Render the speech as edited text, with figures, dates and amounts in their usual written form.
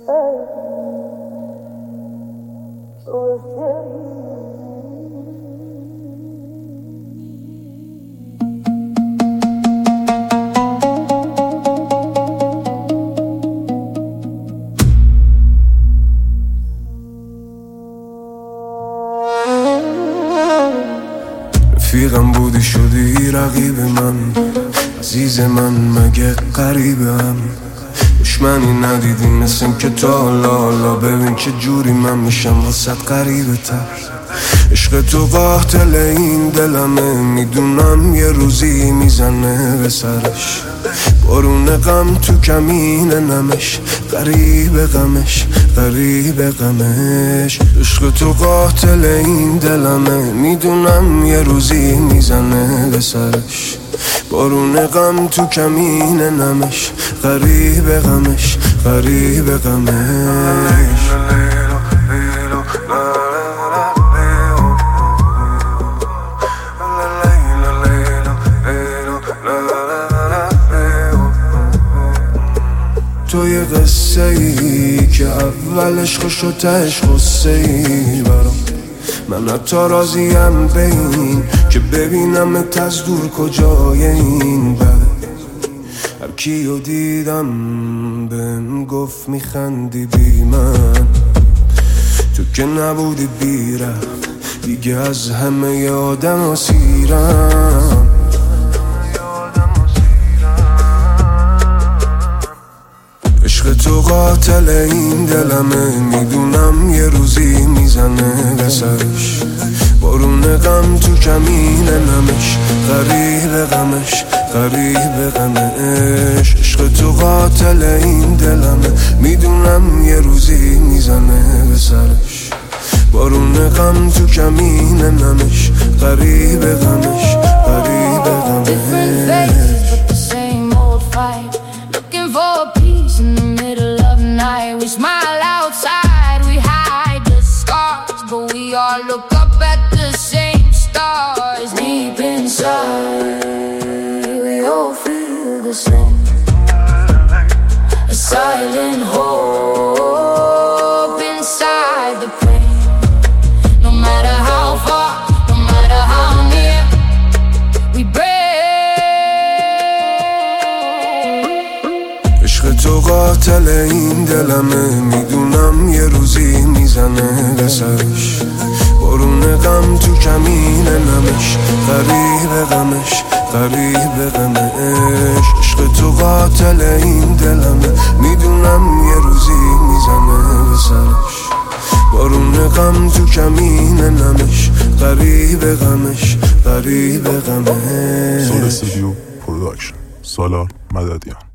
رفیقم بودی شدی رقیب من، عزیز من مگه قریبم. دشمنی ندیدی مثل این که تا لالا، ببین چه جوری من میشم واسه قریبه تر. عشق تو قاتل این دلمه، میدونم یه روزی میزنه به سرش. بارون غم تو کمین نمش، غریب غمش غریب غمش. عشق تو قاتل این دلمه، میدونم یه روزی میزنه به سرش. بارون غم تو کمین نمش، غریب غمش غریب غمش. تو یه قصه ای که اولش خوش و تهش غصه ای برام. من حتی راضیم به این که ببینمت از دور کجای این بده. هر کیو دیدم بهم گفت میخندی بی من، تو که نبودی بیرم دیگه از همه آدم اسیرم. عشق تو قاتل این دلمه، میدونم یه روزی میزنه به سرش. بارون غم تو کمین نمش، غریب غمش غریب غمش. عشق تو قاتل این دلمه، میدونم یه روزی میزنه به سرش. بارون غم تو کمین نمش، غریب غمش غریب غمش. In the middle of the night, we smile outside, we hide the scars, but we all look up at the same stars. Deep inside, we all feel the same. A silent hope inside the pain. No matter how far, no matter how near, we break. تو قاتل این دلمه، میدونم یه روزی میزنه به سرش. بارون غم تو کمین نمش، غریب غمش غریب غمش. عشق تو قاتل این دلمه، میدونم یه روزی میزنه به سرش. بارون غم تو کمین نمش، غریب غمش غریب غمش. سول استودیو پروداکشن، سالار مددیان.